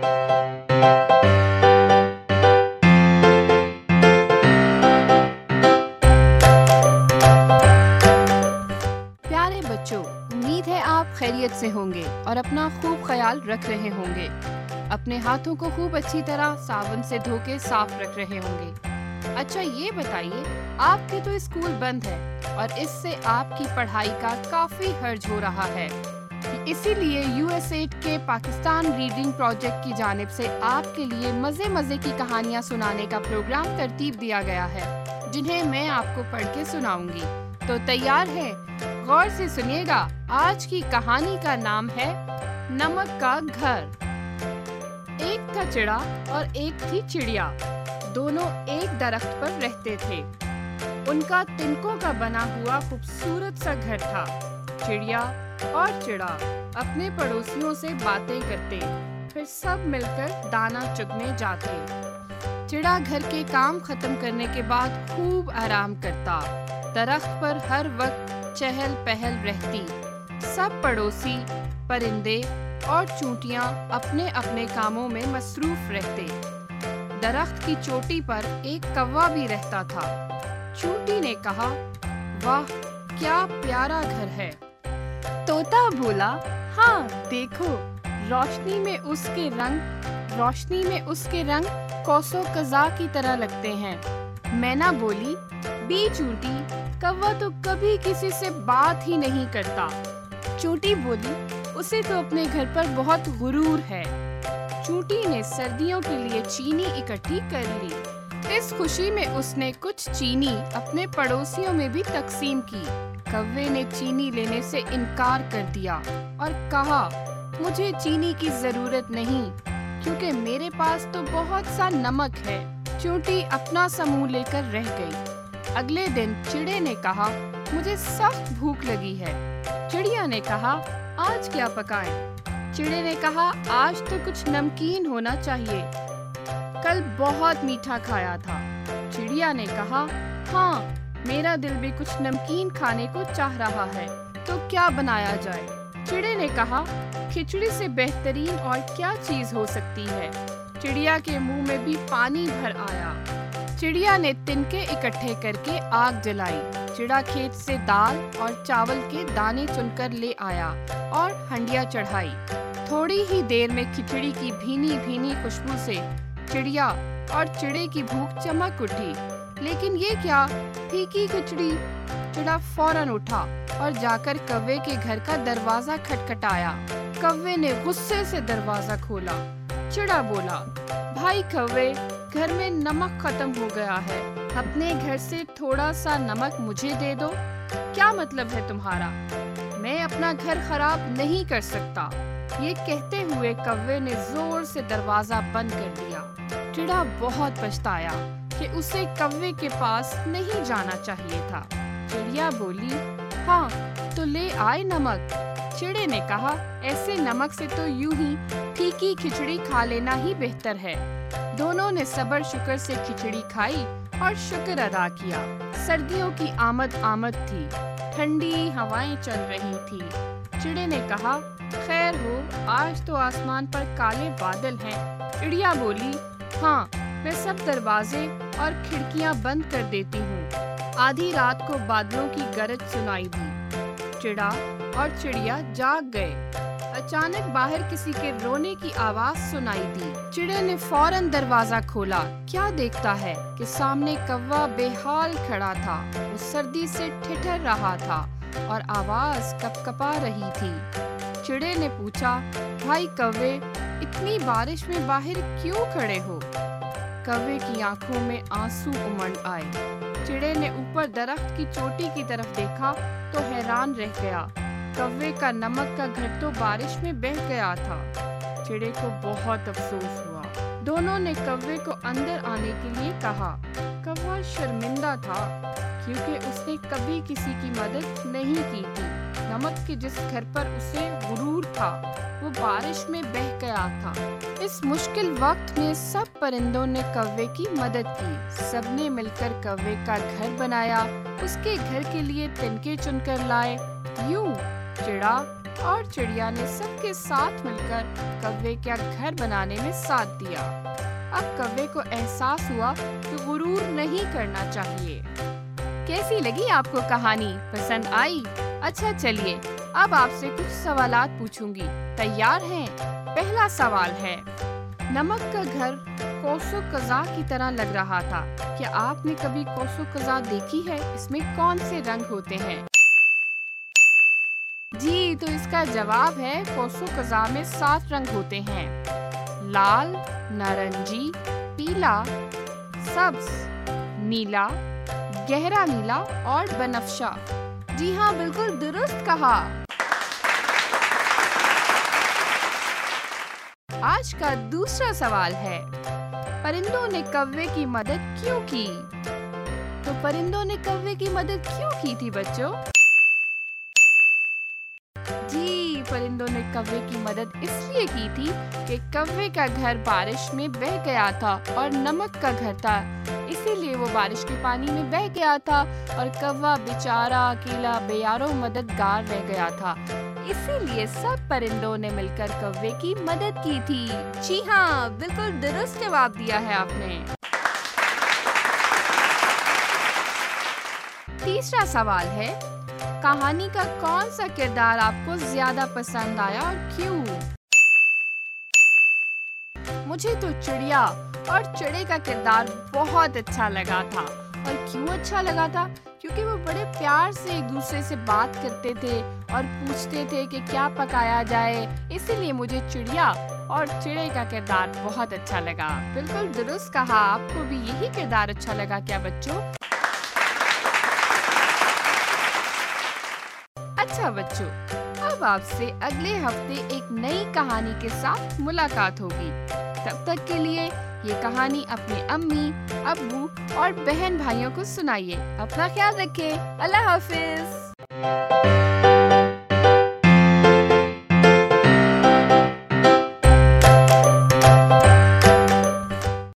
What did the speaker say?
प्यारे बच्चों, उम्मीद है आप खैरियत से होंगे और अपना खूब ख्याल रख रहे होंगे। अपने हाथों को खूब अच्छी तरह साबुन से धो के साफ रख रहे होंगे। अच्छा, ये बताइए, आपके तो स्कूल बंद है और इससे आपकी पढ़ाई का काफी हर्ज हो रहा है। इसीलिए यूएसएड के पाकिस्तान रीडिंग प्रोजेक्ट की जानिब से आपके लिए मजे मजे की कहानियाँ सुनाने का प्रोग्राम तरतीब दिया गया है, जिन्हें मैं आपको पढ़ के सुनाऊंगी। तो तैयार है? गौर से सुनिएगा। आज की कहानी का नाम है नमक का घर। एक था चिड़ा और एक थी चिड़िया। दोनों एक दरख्त पर रहते थे। उनका तिनकों का बना हुआ खूबसूरत सा घर था। चिड़िया और चिड़ा अपने पड़ोसियों से बातें करते, फिर सब मिलकर दाना चुगने जाते। चिड़ा घर के काम खत्म करने के बाद खूब आराम करता। दरख्त पर हर वक्त चहल पहल रहती। सब पड़ोसी, परिंदे और चूंटियां अपने अपने कामों में मसरूफ रहते। दरख्त की चोटी पर एक कौवा भी रहता था। चूंटी ने कहा, वाह, क्या प्यारा घर है। तोता बोला, हाँ देखो, रोशनी में उसके रंग कौसो कज़ा की तरह लगते हैं। मैना बोली, बी चूंटी, कौवा तो कभी किसी से बात ही नहीं करता। चूंटी बोली, उसे तो अपने घर पर बहुत गुरूर है। चूंटी ने सर्दियों के लिए चीनी इकट्ठी कर ली। इस खुशी में उसने कुछ चीनी अपने पड़ोसियों में भी तकसीम की। कौवे ने चीनी लेने से इनकार कर दिया और कहा, मुझे चीनी की जरूरत नहीं, क्योंकि मेरे पास तो बहुत सा नमक है। चूंटी अपना समूह लेकर रह गई। अगले दिन चिड़े ने कहा, मुझे सख्त भूख लगी है। चिड़िया ने कहा, आज क्या पकाएं? चिड़े ने कहा, आज तो कुछ नमकीन होना चाहिए, कल बहुत मीठा खाया था। चिड़िया ने कहा, हाँ, मेरा दिल भी कुछ नमकीन खाने को चाह रहा है, तो क्या बनाया जाए? चिड़े ने कहा, खिचड़ी से बेहतरीन और क्या चीज हो सकती है? चिड़िया के मुंह में भी पानी भर आया। चिड़िया ने तिनके इकट्ठे करके आग जलाई। चिड़ा खेत से दाल और चावल के दाने चुनकर ले आया और हंडिया चढ़ाई। थोड़ी ही देर में खिचड़ी की भीनी भीनी खुशबू से चिड़िया और चिड़े की भूख चमक उठी। लेकिन ये क्या, फीकी खिचड़ी! चिड़ा फौरन उठा और जाकर कौवे के घर का दरवाजा खटखटाया। कौवे ने गुस्से से दरवाजा खोला। चिड़ा बोला, भाई कौवे, घर में नमक खत्म हो गया है, अपने घर से थोड़ा सा नमक मुझे दे दो। क्या मतलब है तुम्हारा? मैं अपना घर खराब नहीं कर सकता। ये कहते हुए कौवे ने जोर से दरवाजा बंद कर दिया। चिड़ा बहुत पछताया कि उसे कौवे के पास नहीं जाना चाहिए था। चिड़िया बोली, हाँ, तो ले आए नमक। चिड़े ने कहा, ऐसे नमक से तो यूं ही फीकी खिचड़ी खा लेना ही बेहतर है। दोनों ने सब्र शुक्र से खिचड़ी खाई और शुक्र अदा किया। सर्दियों की आमद थी। ठंडी हवाएं चल रही थी। चिड़े ने कहा, खैर हो, आज तो आसमान पर काले बादल हैं। चिड़िया बोली, हाँ, मैं सब दरवाजे और खिड़कियां बंद कर देती हूँ। आधी रात को बादलों की गरज सुनाई दी। चिड़ा और चिड़िया जाग गए। अचानक बाहर किसी के रोने की आवाज सुनाई दी। चिड़े ने फौरन दरवाजा खोला। क्या देखता है कि सामने कौवा बेहाल खड़ा था। वो सर्दी से ठिठुर रहा था और आवाज कपकपा रही थी। चिड़े ने पूछा, भाई कौवे, इतनी बारिश में बाहर क्यों खड़े हो? कौवे की आंखों में आंसू उमड़ आए। चिड़े ने ऊपर दरख्त की चोटी की तरफ देखा तो हैरान रह गया। कौवे का नमक का घर तो बारिश में बह गया था। चिड़े को बहुत अफसोस हुआ। दोनों ने कौवे को अंदर आने के लिए कहा। कौवा शर्मिंदा था क्योंकि उसने कभी किसी की मदद नहीं की थी। नमक के जिस घर पर उसे गुरूर था, वो बारिश में बह गया था। इस मुश्किल वक्त में सब परिंदों ने कौवे की मदद की। सबने मिलकर कौवे का घर बनाया। उसके घर के लिए तिनके चुनकर लाए। यूं चिड़ा, और चिड़िया ने सबके साथ मिलकर कौवे का घर बनाने में साथ दिया। अब कौवे को एहसास हुआ कि गुरूर नहीं करना चाहिए। कैसी लगी आपको कहानी? पसंद आई? अच्छा चलिए, अब आपसे कुछ सवालात पूछूंगी। तैयार हैं? पहला सवाल है, नमक का घर कौसो कज़ा की तरह लग रहा था। क्या आपने कभी कौसो कज़ा देखी है? इसमें कौन से रंग होते हैं? जी, तो इसका जवाब है कौसो कज़ा में 7 रंग होते हैं। लाल, नारंगी, पीला, सब्ज, नीला, गहरा नीला और बनफशा। जी हाँ, बिल्कुल दुरुस्त कहा। आज का दूसरा सवाल है, परिंदों ने कौवे की मदद क्यों की? तो परिंदों ने कौवे की मदद क्यों की थी बच्चों? जी, परिंदों ने कौवे की मदद इसलिए की थी कि कौवे का घर बारिश में बह गया था और नमक का घर था, इसीलिए वो बारिश के पानी में बह गया था और कौवा बेचारा अकेला बेयारो मददगार रह गया था। इसीलिए सब परिंदों ने मिलकर कौवे की मदद की थी। जी हाँ, बिल्कुल दुरुस्त जवाब दिया है आपने। तीसरा सवाल है, कहानी का कौन सा किरदार आपको ज्यादा पसंद आया और क्यों? मुझे तो चिड़िया और चिड़े का किरदार बहुत अच्छा लगा था। और क्यों अच्छा लगा था? क्योंकि वो बड़े प्यार से एक दूसरे से बात करते थे और पूछते थे कि क्या पकाया जाए। इसीलिए मुझे चिड़िया और चिड़े का किरदार बहुत अच्छा लगा। बिल्कुल दुरुस्त कहा। आपको भी यही किरदार अच्छा लगा क्या बच्चों? अच्छा बच्चों, अब आपसे अगले हफ्ते एक नई कहानी के साथ मुलाकात होगी। तब तक के लिए ये कहानी अपने अम्मी, अब्बू और बहन भाइयों को सुनाइए। अपना ख्याल रखें। अल्लाह हाफिज।